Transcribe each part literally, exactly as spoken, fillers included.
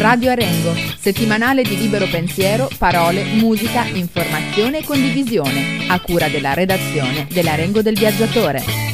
Radio Arengo, settimanale di libero pensiero, parole, musica, informazione e condivisione, a cura della redazione dell'Arengo del Viaggiatore.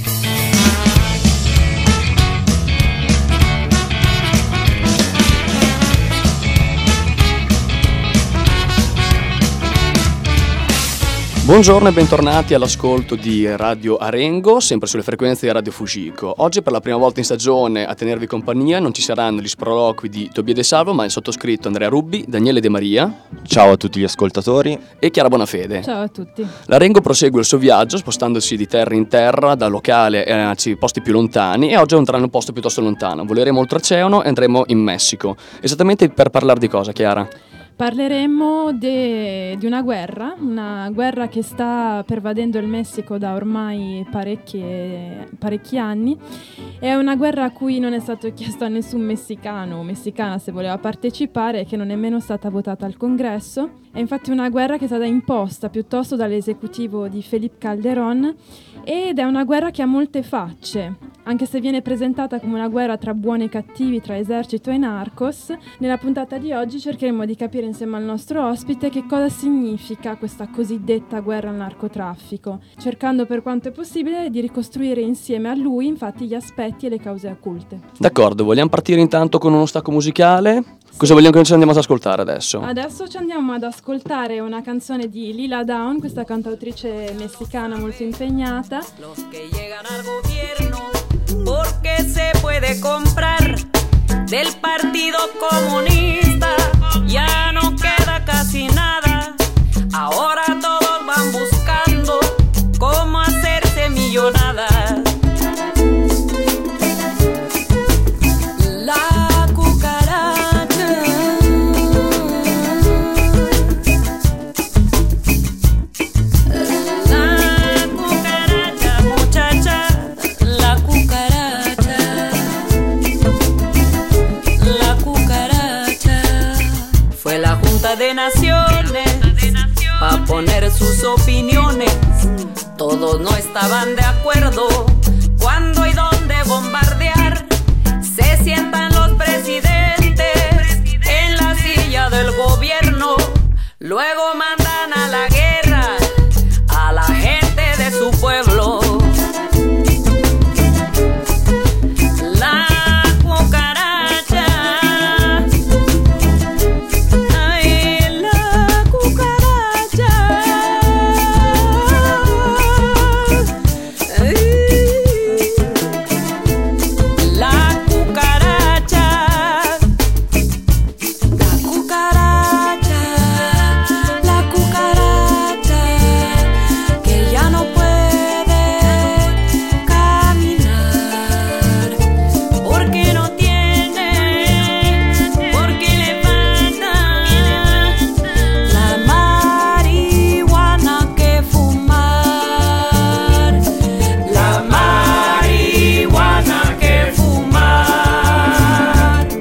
Buongiorno e bentornati all'ascolto di Radio Arengo, sempre sulle frequenze di Radio Fujiko. Oggi per la prima volta in stagione a tenervi compagnia non ci saranno gli sproloqui di Tobia De Salvo, ma il sottoscritto Andrea Rubbi, Daniele De Maria. Ciao a tutti gli ascoltatori. E Chiara Bonafede. Ciao a tutti. L'Arengo prosegue il suo viaggio spostandosi di terra in terra, da locale a posti più lontani, e oggi andrà in un posto piuttosto lontano. Voleremo oltreoceano e andremo in Messico. Esattamente per parlare di cosa, Chiara? Parleremo de, di una guerra, una guerra che sta pervadendo il Messico da ormai parecchi, parecchi anni. È una guerra a cui non è stato chiesto a nessun messicano o messicana se voleva partecipare e che non è nemmeno stata votata al Congresso. È infatti una guerra che è stata imposta piuttosto dall'esecutivo di Felipe Calderón ed è una guerra che ha molte facce. Anche se viene presentata come una guerra tra buoni e cattivi, tra esercito e narcos, nella puntata di oggi cercheremo di capire insieme al nostro ospite che cosa significa questa cosiddetta guerra al narcotraffico, cercando per quanto è possibile di ricostruire insieme a lui infatti gli aspetti e le cause occulte. D'accordo, vogliamo partire intanto con uno stacco musicale? Sì. Cosa vogliamo che ci andiamo ad ascoltare adesso? Adesso ci andiamo ad ascoltare una canzone di Lila Downs, questa cantautrice messicana molto impegnata. Los que llegan al gobierno porque se puede comprar del Partido Comunista ya no queda casi nada. Ahora todos van buscando cómo hacerse millonadas. La cucaracha, la cucaracha, muchacha, la cucaracha, la cucaracha. Fue la Junta de Naciones pa' poner sus opiniones. Todos no estaban de acuerdo cuándo y dónde bombardear. Se sientan los presidentes en la silla del gobierno. Luego mandan a la guerra a la gente de su pueblo. La cucaracha, ay, la cucaracha, ay, la cucaracha, la cucaracha, la cucaracha, que ya no puede caminar, porque no tiene, porque le falta la marihuana que fumar, la marihuana que fumar.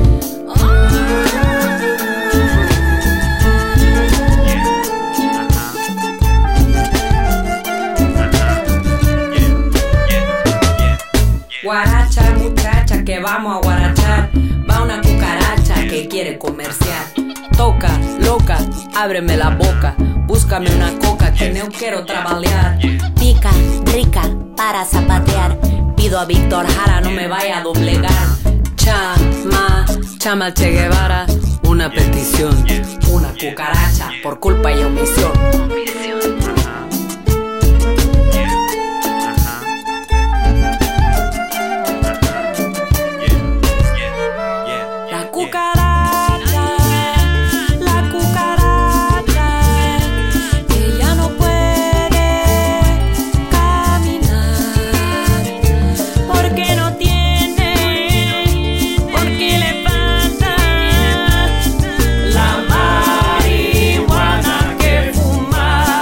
Guaracha, muchacha, que vamos a guarachar. Va una cucaracha que quiere comerciar. Toca, loca, ábreme la boca. Búscame una coca que no quiero trabajar. Pica, rica, para zapatear. Pido a Víctor Jara, no me vaya a doblegar. Chama, chama Che Guevara, una petición. Una cucaracha por culpa y omisión. La cucaracha, la cucaracha, que ya no puede caminar, porque no tiene, porque le falta la marihuana que fumar.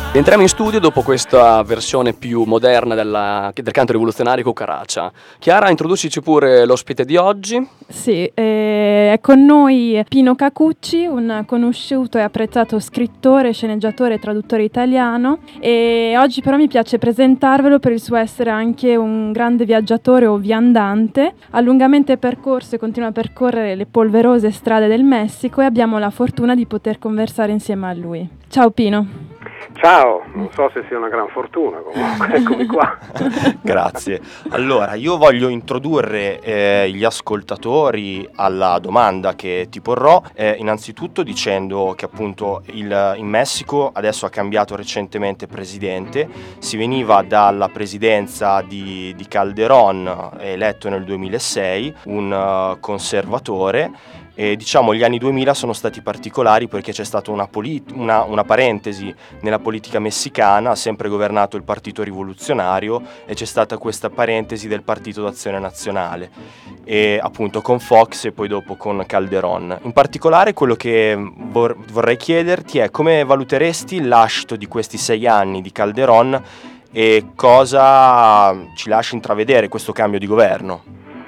Entriamo in studio dopo questa versione più moderna della, del canto rivoluzionario Cucaracha. Chiara, introducici pure l'ospite di oggi. Sì, eh, è con noi Pino Cacucci, un conosciuto e apprezzato scrittore, sceneggiatore e traduttore italiano, e oggi però mi piace presentarvelo per il suo essere anche un grande viaggiatore o viandante. Ha lungamente percorso e continua a percorrere le polverose strade del Messico e abbiamo la fortuna di poter conversare insieme a lui. Ciao Pino. Ciao, non so se sia una gran fortuna, comunque eccomi qua. Grazie. Allora, io voglio introdurre eh, gli ascoltatori alla domanda che ti porrò, eh, innanzitutto dicendo che appunto il, in Messico adesso ha cambiato recentemente presidente, si veniva dalla presidenza di, di Calderón, eletto nel duemilasei, un uh, conservatore. E diciamo gli anni duemila sono stati particolari perché c'è stata una, polit- una, una parentesi nella politica messicana, ha sempre governato il Partito Rivoluzionario e c'è stata questa parentesi del Partito d'Azione Nazionale, e appunto con Fox e poi dopo con Calderón. In particolare quello che vor- vorrei chiederti è come valuteresti il lascito di questi sei anni di Calderón e cosa ci lascia intravedere questo cambio di governo?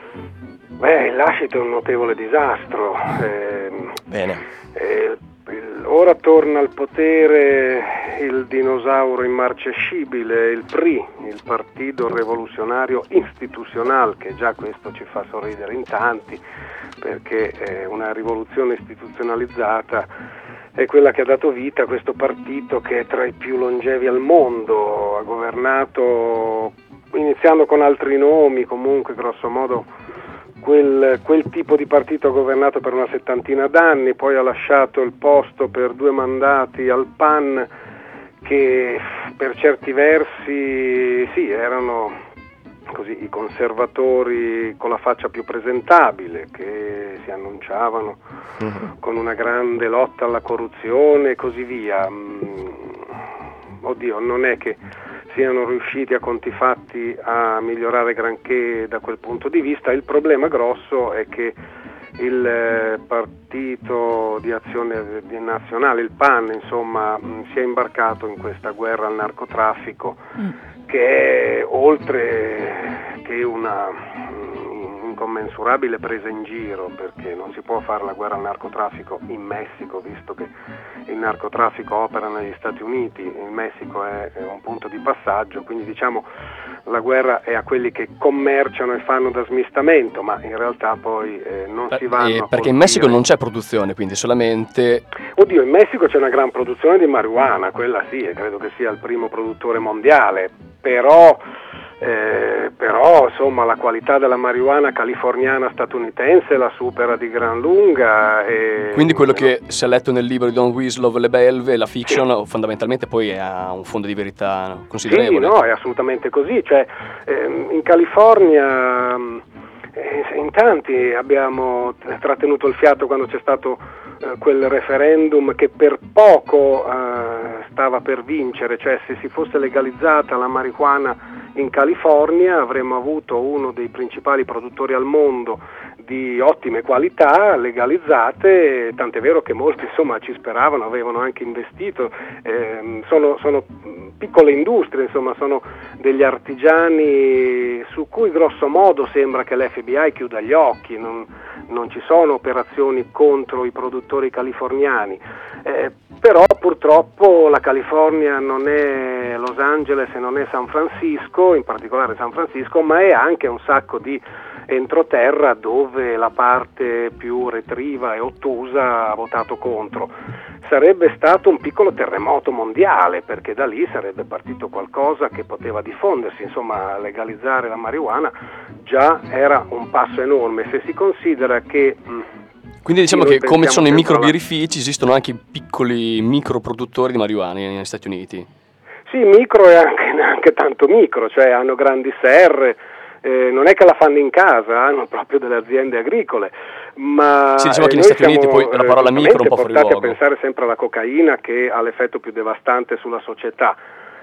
Beh, il lascito è un notevole disastro. Eh, Bene. Eh, il, ora torna al potere il dinosauro immarcescibile, il P R I, il Partito Rivoluzionario Instituzionale, che già questo ci fa sorridere in tanti, perché è una rivoluzione istituzionalizzata è quella che ha dato vita a questo partito che è tra i più longevi al mondo, ha governato iniziando con altri nomi, comunque grosso modo Quel, quel tipo di partito ha governato per una settantina d'anni, poi ha lasciato il posto per due mandati al P A N, che per certi versi sì, erano così i conservatori con la faccia più presentabile, che si annunciavano uh-huh. con una grande lotta alla corruzione e così via. Oddio, non è che siano riusciti a conti fatti a migliorare granché da quel punto di vista. Il problema grosso è che il Partito di Azione Nazionale, il P A N, insomma, si è imbarcato in questa guerra al narcotraffico mm. che è oltre che una incommensurabile presa in giro, perché non si può fare la guerra al narcotraffico in Messico, visto che il narcotraffico opera negli Stati Uniti, il Messico è, è un punto di passaggio, quindi diciamo la guerra è a quelli che commerciano e fanno da smistamento, ma in realtà poi eh, non Beh, si vanno eh, a perché in Messico non c'è produzione, quindi solamente... Oddio, in Messico c'è una gran produzione di marijuana, quella sì, e credo che sia il primo produttore mondiale, però... Eh, però insomma la qualità della marijuana californiana statunitense la supera di gran lunga. E, quindi quello che si è letto nel libro di Don Winslow, Le Belve, la fiction, sì. fondamentalmente poi ha un fondo di verità considerevole. Sì, no, è assolutamente così, cioè eh, in California eh, in tanti abbiamo trattenuto il fiato quando c'è stato eh, quel referendum che per poco eh, stava per vincere, cioè se si fosse legalizzata la marijuana in California avremmo avuto uno dei principali produttori al mondo di ottime qualità legalizzate, tant'è vero che molti insomma ci speravano, avevano anche investito, eh, sono, sono piccole industrie, insomma sono degli artigiani su cui grosso modo sembra che l'F B I chiuda gli occhi, non, non ci sono operazioni contro i produttori californiani. Eh, però purtroppo la California non è Los Angeles e non è San Francisco, in particolare San Francisco, ma è anche un sacco di entroterra dove la parte più retriva e ottusa ha votato contro. Sarebbe stato un piccolo terremoto mondiale, perché da lì sarebbe partito qualcosa che poteva diffondersi, insomma legalizzare la marijuana già era un passo enorme, se si considera che... Mh, Quindi diciamo che come ci sono i microbirrifici, esistono anche piccoli microproduttori di marijuana negli Stati Uniti. Sì, micro e anche, anche tanto micro, cioè hanno grandi serre, eh, non è che la fanno in casa, hanno proprio delle aziende agricole. Ma sì, diciamo che eh, negli Stati Uniti poi la parola micro è un po' fuori luogo. Portati a pensare sempre alla cocaina, che ha l'effetto più devastante sulla società.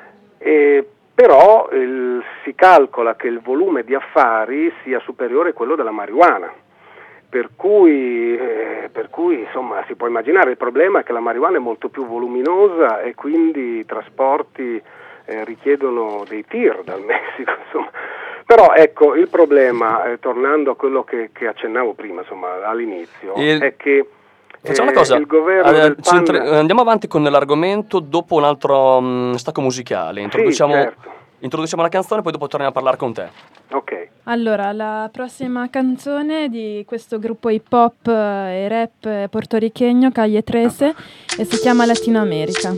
E però il, si calcola che il volume di affari sia superiore a quello della marijuana. per cui, eh, per cui insomma si può immaginare. Il problema è che la marijuana è molto più voluminosa e quindi i trasporti eh, richiedono dei tir dal Messico, insomma. Però ecco, il problema, eh, tornando a quello che, che accennavo prima, insomma, all'inizio, il... è che Facciamo eh, una cosa, il governo eh, del P A N... centri- andiamo avanti con l'argomento dopo un altro um, stacco musicale. Introduciamo, sì, certo. introduciamo la canzone, poi dopo torniamo a parlare con te. Ok. Allora, la prossima canzone di questo gruppo hip hop e rap portoriqueño, Calle trece, e si chiama Latino America.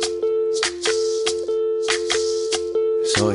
Soy,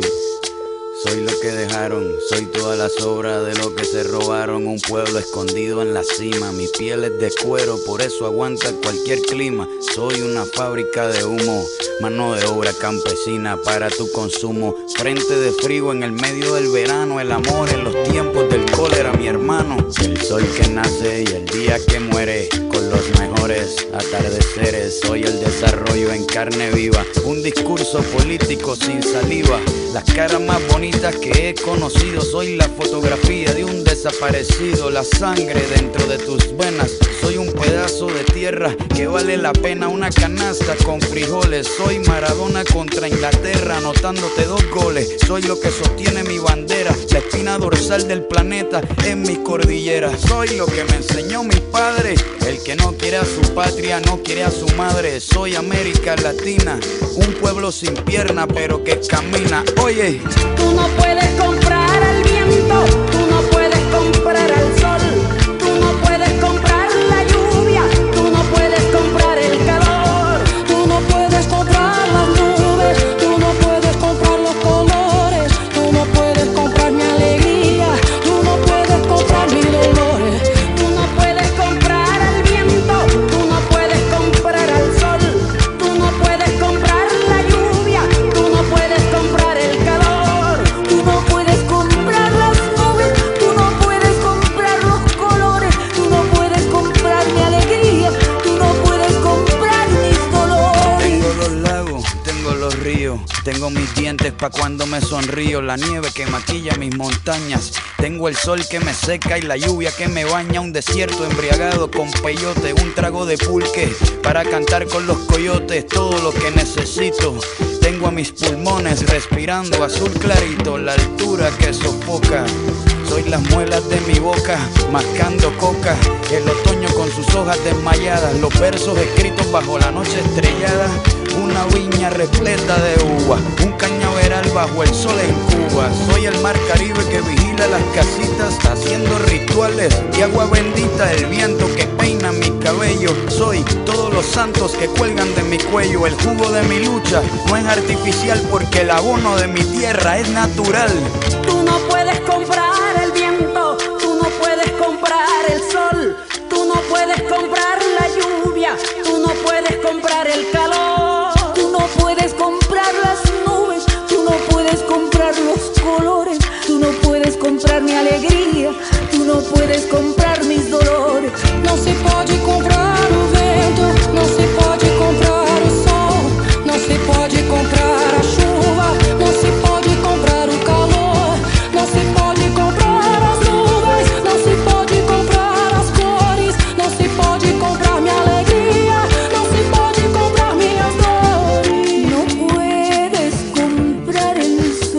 soy lo que dejaron, soy toda la sobra de lo que se robaron. Un pueblo escondido en la cima, mi piel es de cuero, por eso aguanta cualquier clima. Soy una fábrica de humo, mano de obra campesina para tu consumo. Frente de frío en el medio del verano, el amor en los tiempos del cólera, mi hermano. El sol que nace y el día que muere, con los mejores atardeceres. Soy el desarrollo en carne viva, un discurso político sin saliva. Las caras más bonitas que he conocido, soy la fotografía de un desaparecido. La sangre dentro de tus venas, soy un pedazo de tierra que vale la pena una canasta con frijoles. Soy Maradona contra Inglaterra, anotándote dos goles. Soy lo que sostiene mi bandera, la espina dorsal del planeta en mi cordillera. Soy lo que me enseñó mi padre, el que no quiere a su patria, no quiere a su madre. Soy América Latina, un pueblo sin pierna pero que camina. Oye, tú no puedes comprar al viento, tú no puedes comprar al sol, tú no puedes comprar la lluvia, tú no puedes comprar el calor, tú no puedes comprar las nubes, tú no puedes comprar los colores, tú no puedes comprar mi alegría, tú no puedes comprar mis dolores. tú no puedes comprar al viento, tú no puedes comprar al sol, tú no puedes comprar la lluvia, tú no puedes comprar el calor, tú no puedes comprar las nubes, tú no puedes comprar los colores, tú no puedes comprar mi alegría, tú no puedes comprar mis dolores. tengo los lagos, tengo los ríos, tengo mis dientes pa' cuando me sonrío, la nieve que maquilla mis montañas, tengo el sol que me seca y la lluvia que me baña, un desierto embriagado con peyote, un trago de pulque para cantar con los coyotes, todo lo que necesito. Tengo a mis pulmones respirando azul clarito, la altura que sofoca. Soy las muelas de mi boca, mascando coca. El otoño con sus hojas desmayadas, los versos escritos bajo la noche estrellada. Una viña repleta de uva, un cañaveral bajo el sol en Cuba. Soy el mar Caribe que vigila las casitas, haciendo rituales de agua bendita. El viento que peina mi cabello. Soy todos los santos que cuelgan de mi cuello. El jugo de mi lucha no es artificial, porque el abono de mi tierra es natural. tú no puedes comprar el viento, tú no puedes comprar el sol, tú no puedes comprar la lluvia, tú no puedes comprar el calor, Tú no puedes comprar las nubes, tú no puedes comprar los colores, tú no puedes comprar mi alegria, tú no puedes comprar mis dolores. Não se pode comprar o vento, não se pode comprar o sol, não se pode comprar a chuva, não se pode comprar o calor, não se pode comprar as nuvens, não se pode comprar as cores, não se pode comprar minha alegria, não se pode comprar minhas dores. No puedes comprar el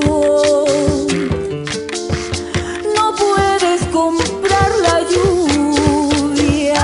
sol, no puedes comprar la lluvia.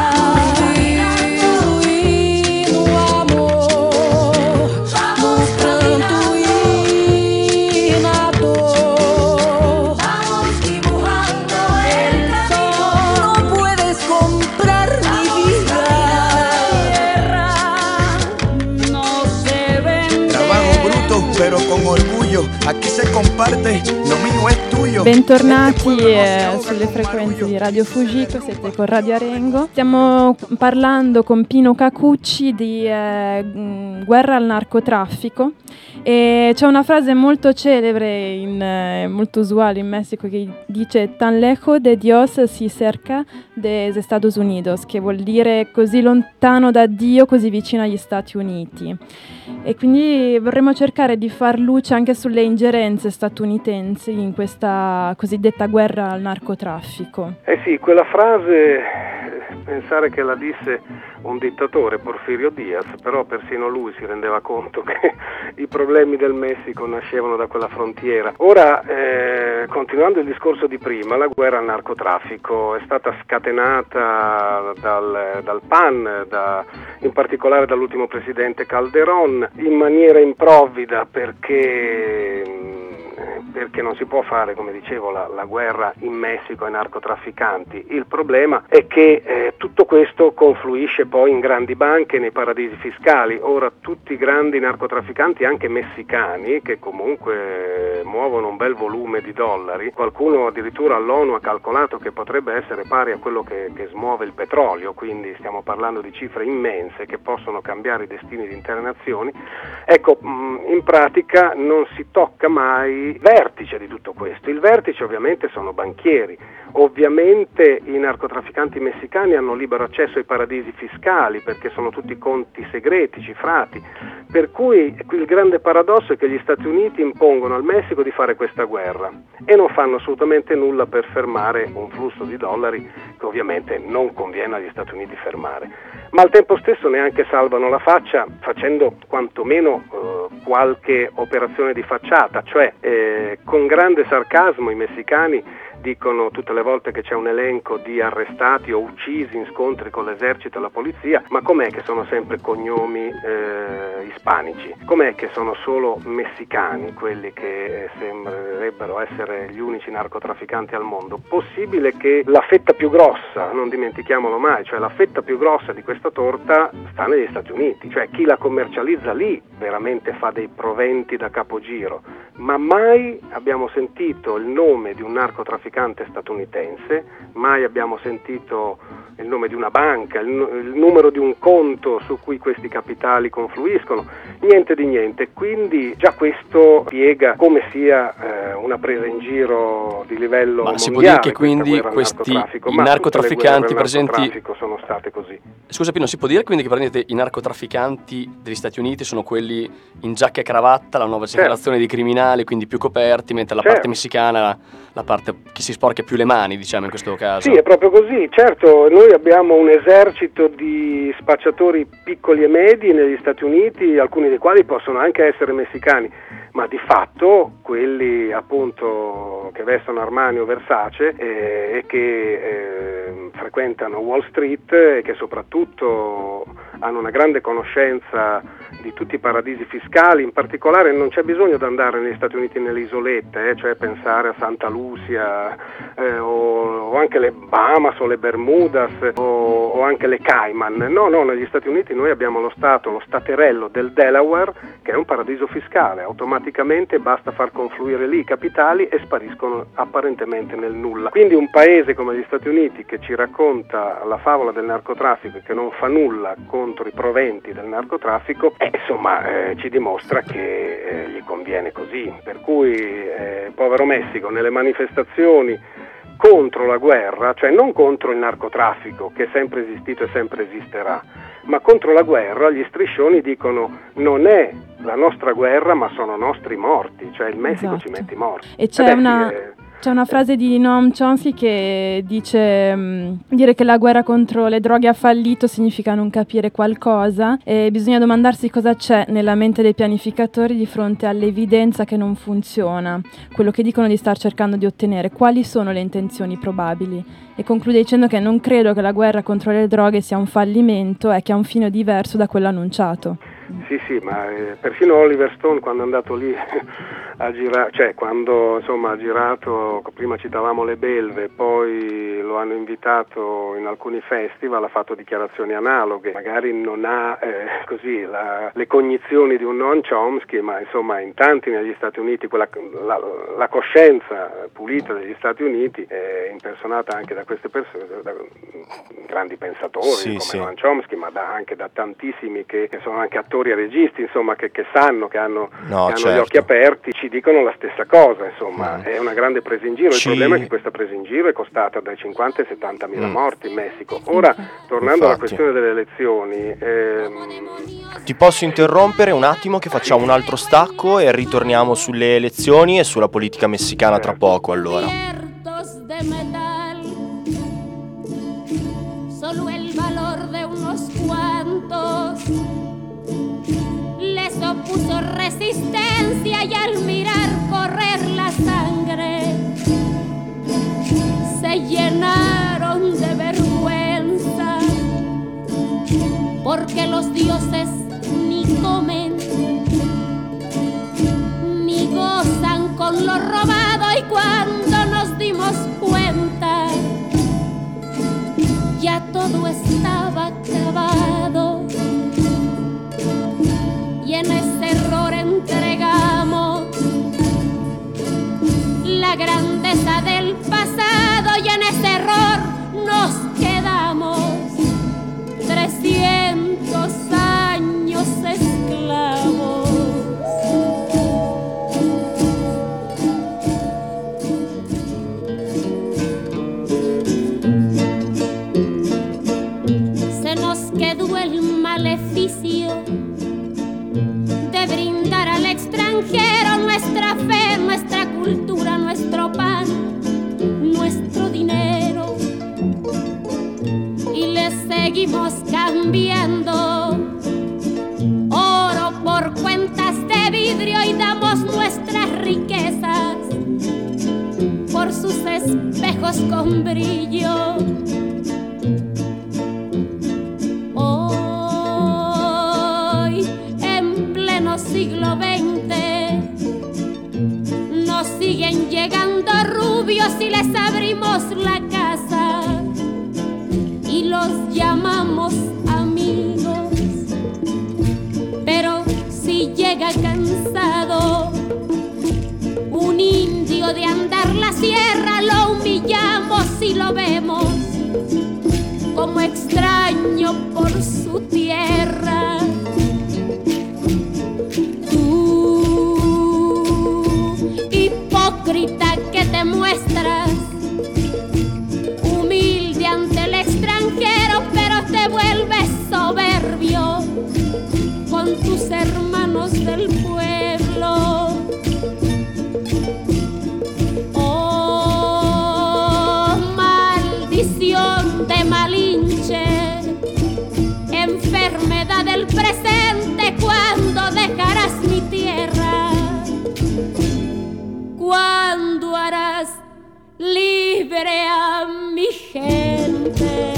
Y no amor, no pranto y nado. vamos dibujando el No puedes comprar mi vida. tierra, no se vende. Trabajo bruto pero con orgullo, aquí se comparte, lo mío es tuyo. Bentornati eh, sulle frequenze di Radio Fujiko, siete con Radio Arengo. Stiamo parlando con Pino Cacucci di eh, mh, guerra al narcotraffico, e c'è una frase molto celebre, in, eh, molto usuale in Messico, che dice "Tan lejos de Dios si cerca de Estados Unidos", che vuol dire così lontano da Dio, così vicino agli Stati Uniti. E quindi vorremmo cercare di far luce anche sulle ingerenze statunitensi in questa cosiddetta guerra al narcotraffico. Eh sì, quella frase, pensare che la disse un dittatore, Porfirio Diaz, però persino lui si rendeva conto che i problemi del Messico nascevano da quella frontiera. Ora, eh, continuando il discorso di prima, la guerra al narcotraffico è stata scatenata dal, dal P A N, da, in particolare dall'ultimo presidente Calderón, in maniera improvvida perché... perché non si può fare, come dicevo, la, la guerra in Messico ai narcotrafficanti. Il problema è che eh, tutto questo confluisce poi in grandi banche, nei paradisi fiscali. Ora tutti i grandi narcotrafficanti, anche messicani, che comunque eh, muovono un bel volume di dollari, qualcuno addirittura all'ONU ha calcolato che potrebbe essere pari a quello che, che smuove il petrolio, quindi stiamo parlando di cifre immense che possono cambiare i destini di intere nazioni. Ecco, mh, in pratica non si tocca mai il vertice di tutto questo. Il vertice ovviamente sono banchieri, ovviamente i narcotrafficanti messicani hanno libero accesso ai paradisi fiscali perché sono tutti conti segreti, cifrati, per cui il grande paradosso è che gli Stati Uniti impongono al Messico di fare questa guerra e non fanno assolutamente nulla per fermare un flusso di dollari che ovviamente non conviene agli Stati Uniti fermare, ma al tempo stesso neanche salvano la faccia facendo quantomeno eh, qualche operazione di facciata, cioè eh, con grande sarcasmo i messicani dicono tutte le volte che c'è un elenco di arrestati o uccisi in scontri con l'esercito e la polizia, ma com'è che sono sempre cognomi eh, ispanici? Com'è che sono solo messicani quelli che sembrerebbero essere gli unici narcotrafficanti al mondo? Possibile che la fetta più grossa, non dimentichiamolo mai, cioè la fetta più grossa di questa torta sta negli Stati Uniti, cioè chi la commercializza lì veramente fa dei proventi da capogiro, ma mai abbiamo sentito il nome di un narcotrafficante statunitense, mai abbiamo sentito il nome di una banca, il, il numero di un conto su cui questi capitali confluiscono, niente di niente. Quindi già questo spiega come sia eh, una presa in giro di livello ma mondiale. Si può dire che quindi questi i narcotrafficanti presenti sono state così. Scusa Pino, si può dire quindi che praticamente i narcotrafficanti degli Stati Uniti sono quelli in giacca e cravatta, la nuova generazione certo. di criminali, quindi più coperti, mentre la certo. parte messicana la, la parte che si sporca più le mani, diciamo in questo caso. Sì, è proprio così. Certo, noi abbiamo un esercito di spacciatori piccoli e medi negli Stati Uniti, alcuni dei quali possono anche essere messicani, ma di fatto quelli appunto che vestono Armani o Versace eh, e che eh, frequentano Wall Street e che soprattutto hanno una grande conoscenza di tutti i paradisi fiscali, in particolare non c'è bisogno di andare negli Stati Uniti nelle isolette, eh, cioè pensare a Santa Lucia eh, o, o anche le Bahamas o le Bermudas o, o anche le Cayman. No, no, negli Stati Uniti noi abbiamo lo Stato, lo staterello del Delaware, che è un paradiso fiscale, automaticamente basta far confluire lì i capitali e spariscono apparentemente nel nulla. Quindi un paese come gli Stati Uniti che ci racconta la favola del narcotraffico e che non fa nulla contro i proventi del narcotraffico, eh, insomma eh, ci dimostra che eh, gli conviene così, per cui eh, povero Messico nelle manifestazioni contro la guerra, cioè non contro il narcotraffico che è sempre esistito e sempre esisterà, ma contro la guerra, gli striscioni dicono non è la nostra guerra ma sono nostri morti, cioè il Messico esatto. ci mette i morti. E c'è eh beh, una... Sì, eh, C'è una frase di Noam Chomsky che dice mh, dire che la guerra contro le droghe ha fallito significa non capire qualcosa e bisogna domandarsi cosa c'è nella mente dei pianificatori di fronte all'evidenza che non funziona, quello che dicono di star cercando di ottenere, quali sono le intenzioni probabili. E conclude dicendo che non credo che la guerra contro le droghe sia un fallimento e che ha un fine diverso da quello annunciato. Sì, sì, ma eh, persino Oliver Stone quando è andato lì a girare, cioè quando insomma ha girato, prima citavamo le belve, poi lo hanno invitato in alcuni festival, ha fatto dichiarazioni analoghe, magari non ha eh, così la, le cognizioni di un Noam Chomsky, ma insomma in tanti negli Stati Uniti quella, la, la coscienza pulita degli Stati Uniti è impersonata anche da queste persone, da grandi pensatori sì, come sì. Noam Chomsky, ma da, anche da tantissimi che, che sono anche attori attori e registi, insomma, che, che sanno, che hanno, no, che hanno certo. gli occhi aperti, ci dicono la stessa cosa, insomma, mm. è una grande presa in giro. Ci... Il problema è che questa presa in giro è costata dai cinquanta ai settant mila mm. morti in Messico. Ora, tornando alla Infatti. questione delle elezioni, ehm... ti posso interrompere un attimo che facciamo un altro stacco e ritorniamo sulle elezioni e sulla politica messicana tra poco, allora. Solo el valor de unos cuantos les opuso resistencia y al mirar correr la sangre se llenaron de vergüenza porque los dioses ni comen ni gozan con lo robado y cuando nos dimos cuenta ya todo estaba acabado y en ese error entregamos la grandeza del pasado y en ese error nos quedamos trescientos años esclavos. Quedó el maleficio de brindar al extranjero nuestra fe, nuestra cultura, nuestro pan, nuestro dinero y le seguimos cambiando oro por cuentas de vidrio y damos nuestras riquezas por sus espejos con brillo. Siglo veinte nos siguen llegando rubios y les abrimos la casa y los llamamos amigos, pero si llega cansado un indio de andar la sierra lo humillamos y lo vemos como extraño por su tierra. Hipócrita que te muestras humilde ante el extranjero, pero te vuelves soberbio con tus hermanos del pueblo. Oh, maldición de Malinche, enfermedad del presente, ¿cuándo dejarás mi tierra? ¿Cuándo harás libre a mi gente?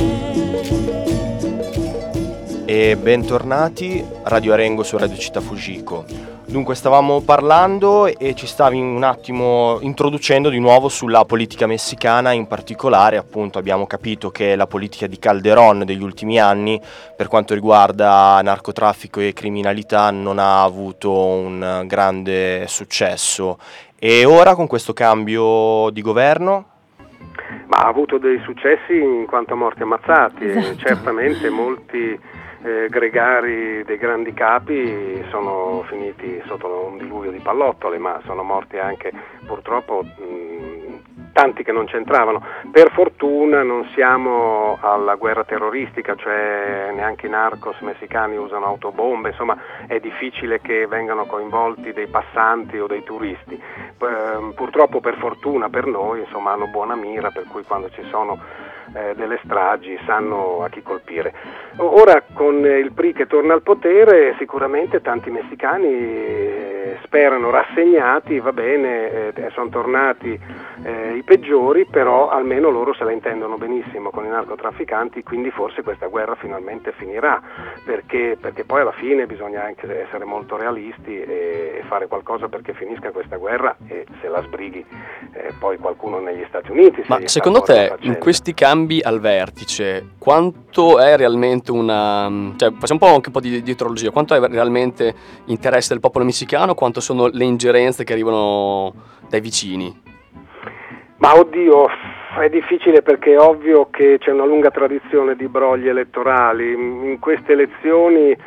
E bentornati, Radio Arengo su Radio Città Fujiko. Dunque stavamo parlando e ci stavi un attimo introducendo di nuovo sulla politica messicana, in particolare appunto abbiamo capito che la politica di Calderón degli ultimi anni per quanto riguarda narcotraffico e criminalità non ha avuto un grande successo. E ora con questo cambio di governo? Ma ha avuto dei successi in quanto a morti ammazzati, esatto. Certamente molti eh, gregari dei grandi capi sono finiti sotto un diluvio di pallottole, ma sono morti anche purtroppo mh, tanti che non c'entravano. Per fortuna non siamo alla guerra terroristica, cioè neanche i narcos messicani usano autobombe, insomma è difficile che vengano coinvolti dei passanti o dei turisti. Eh, purtroppo per fortuna per noi insomma hanno buona mira, per cui quando ci sono eh, delle stragi sanno a chi colpire. Ora con il P R I che torna al potere sicuramente tanti messicani eh, sperano rassegnati, va bene, eh, sono tornati eh, i peggiori, però almeno loro se la intendono benissimo con i narcotrafficanti, quindi forse questa guerra finalmente finirà, perché, perché poi alla fine bisogna anche essere molto realisti e, e fare qualcosa perché finisca questa guerra e se la sbrighi eh, poi qualcuno negli Stati Uniti. Ma secondo te in questi cambi al vertice quanto è realmente una, cioè facciamo un po' anche un po' di dietrologia, quanto è realmente interesse del popolo messicano, quanto sono le ingerenze che arrivano dai vicini? Ma oddio, è difficile perché è ovvio che c'è una lunga tradizione di brogli elettorali. In queste elezioni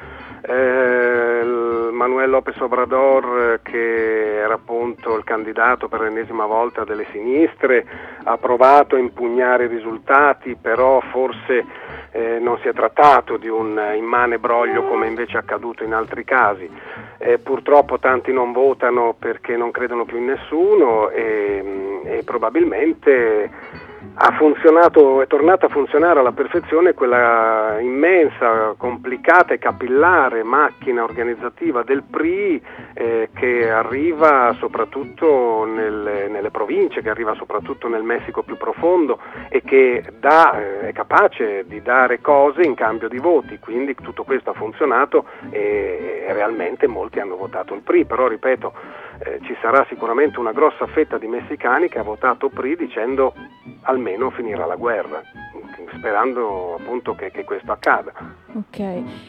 Eh, Manuel López Obrador, che era appunto il candidato per l'ennesima volta delle sinistre, ha provato a impugnare i risultati, però forse eh, non si è trattato di un immane broglio come invece è accaduto in altri casi. Eh, purtroppo tanti non votano perché non credono più in nessuno e, e probabilmente ha funzionato, è tornata a funzionare alla perfezione quella immensa, complicata e capillare macchina organizzativa del P R I eh, che arriva soprattutto nelle, nelle province, che arriva soprattutto nel Messico più profondo e che dà, eh, è capace di dare cose in cambio di voti, quindi tutto questo ha funzionato e, e realmente molti hanno votato il P R I, però ripeto, eh, ci sarà sicuramente una grossa fetta di messicani che ha votato P R I dicendo almeno finirà la guerra, sperando appunto che, che questo accada. Ok,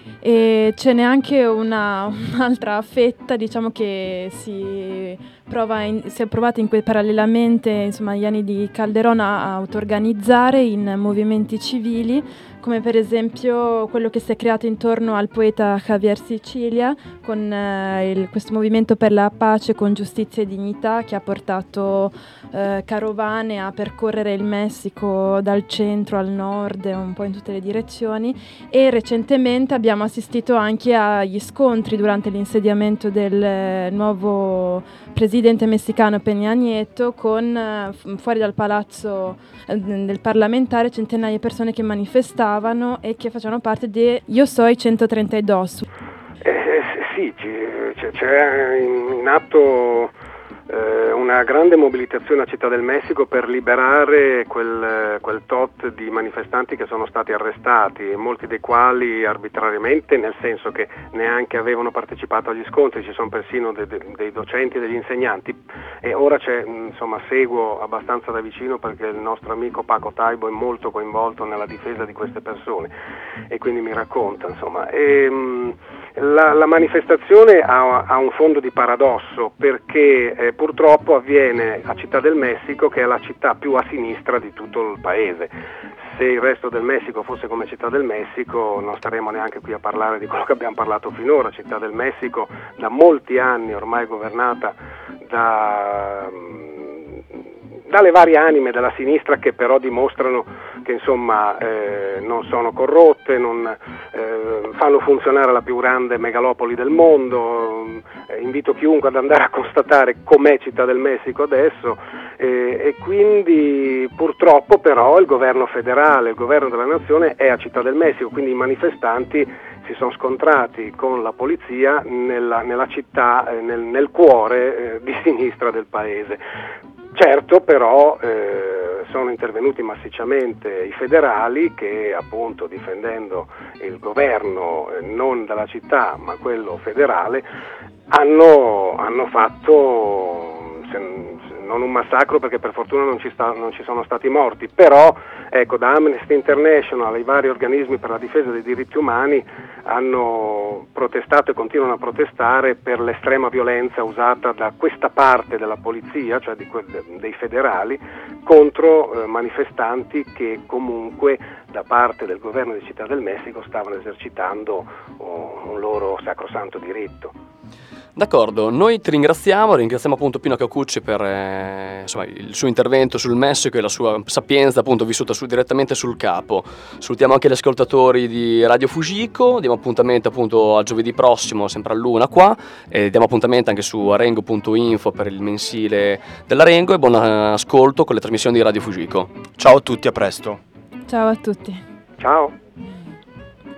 e ce n'è anche una, un'altra fetta, diciamo, che si prova in, si è provata in que, parallelamente, insomma, agli anni di Calderón a auto-organizzare in movimenti civili, come per esempio quello che si è creato intorno al poeta Javier Sicilia, con eh, il, questo movimento per la pace con giustizia e dignità, che ha portato eh, carovane a percorrere il Messico dal centro al nord, un po' in tutte le direzioni, e recentemente abbiamo assistito anche agli scontri durante l'insediamento del eh, nuovo presidente messicano Peña Nieto, con eh, fuori dal palazzo eh, del parlamentare centinaia di persone che manifestavano e che facevano parte di Yo Soy centotrentadue. Eh, sì, c'è, c'è in, in atto eh, una grande mobilitazione a Città del Messico per liberare quel, quel tot di manifestanti che sono stati arrestati, molti dei quali arbitrariamente, nel senso che neanche avevano partecipato agli scontri, ci sono persino de, de, dei docenti e degli insegnanti, e ora c'è, insomma, seguo abbastanza da vicino perché il nostro amico Paco Taibo è molto coinvolto nella difesa di queste persone e quindi mi racconta, insomma. E, mh, la, la manifestazione ha, ha un fondo di paradosso perché eh, purtroppo avviene a Città del Messico, che è la città più a sinistra di tutto il paese. Se il resto del Messico fosse come Città del Messico non staremo neanche qui a parlare di quello che abbiamo parlato finora. Città del Messico da molti anni ormai governata da, dalle varie anime della sinistra, che però dimostrano che insomma eh, non sono corrotte, non eh, fanno funzionare la più grande megalopoli del mondo. Eh, invito chiunque ad andare a constatare com'è Città del Messico adesso, eh, e quindi purtroppo però il governo federale, il governo della nazione è a Città del Messico, quindi i manifestanti si sono scontrati con la polizia nella, nella città, eh, nel, nel cuore eh, di sinistra del paese. Certo, però eh, sono intervenuti massicciamente i federali che, appunto, difendendo il governo eh, non della città ma quello federale, hanno, hanno fatto se, non un massacro, perché per fortuna non ci, sta, non ci sono stati morti, però ecco, da Amnesty International ai vari organismi per la difesa dei diritti umani hanno protestato e continuano a protestare per l'estrema violenza usata da questa parte della polizia, cioè di que- dei federali, contro eh, manifestanti che comunque da parte del governo di Città del Messico stavano esercitando oh, un loro sacrosanto diritto. D'accordo, noi ti ringraziamo, ringraziamo appunto Pino Caucucci per eh, insomma, il suo intervento sul Messico e la sua sapienza appunto vissuta su, direttamente sul capo. Salutiamo anche gli ascoltatori di Radio Fujiko, diamo appuntamento appunto a giovedì prossimo, sempre all'una qua, e diamo appuntamento anche su arengo punto info per il mensile dell'Arengo, e buon ascolto con le trasmissioni di Radio Fujiko. Ciao a tutti, a presto. Ciao a tutti. Ciao.